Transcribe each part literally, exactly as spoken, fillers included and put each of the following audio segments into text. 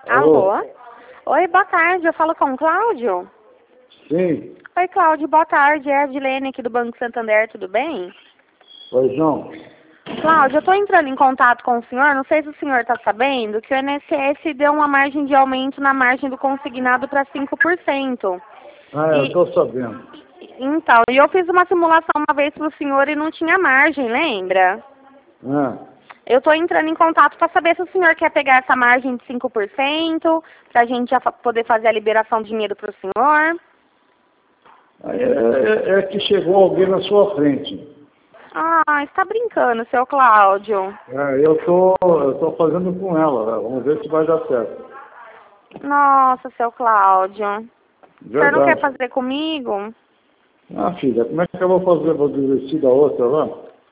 Alô? Alô? Oi, boa tarde. Eu falo com o Cláudio? Sim. Oi, Cláudio, boa tarde. É a Adilene aqui do Banco Santander, tudo bem? Pois não. Cláudio, eu estou entrando em contato com o senhor. Não sei se o senhor está sabendo que o I N S S deu uma margem de aumento na margem do consignado para cinco por cento. Ah, eu E, estou sabendo. então, e eu fiz uma simulação uma vez para o senhor e não tinha margem, lembra? Ah, Eu estou entrando em contato para saber se o senhor quer pegar essa margem de cinco por cento, para a gente já fa- poder fazer a liberação de dinheiro para o senhor. aí é, é- é que chegou alguém na sua frente. Ah, está brincando, seu Cláudio. É, eu tô, eu tô fazendo com ela, né? Vamos ver se vai dar certo. Nossa, seu Cláudio. O senhor não quer Verdade. fazer comigo? Ah, filha, como é que eu vou fazer? Vou desistir da outra lá?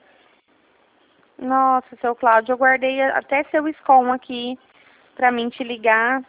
Nossa, seu Cláudio, eu guardei até seu SCOM aqui pra mim te ligar.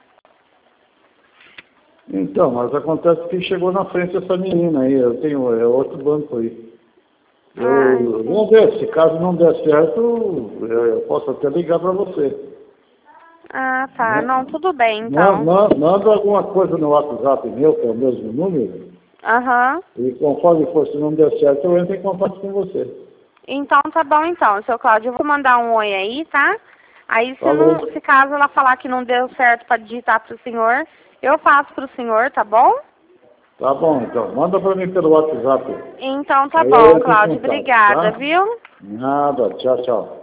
Então, mas acontece que chegou na frente essa menina aí, eu tenho é outro banco aí. Ai, Eu, sim. vamos ver, se caso não der certo, eu, eu posso até ligar para você. Ah, tá. Ma- Não, tudo bem, ma- então. ma- Manda alguma coisa no WhatsApp meu, que é o mesmo número, Aham. e conforme for, se não der certo, eu entro em contato com você. Então, tá bom, então, seu Cláudio. Eu vou mandar um oi aí, tá? Aí, se, Falou. não, se caso ela falar que não deu certo pra digitar pro senhor, eu faço pro senhor, tá bom? Tá bom, então. Manda para mim pelo WhatsApp. Então, tá Aí eu bom, entro em Cláudio. contato, Obrigada, tá? viu? Nada. Tchau, tchau.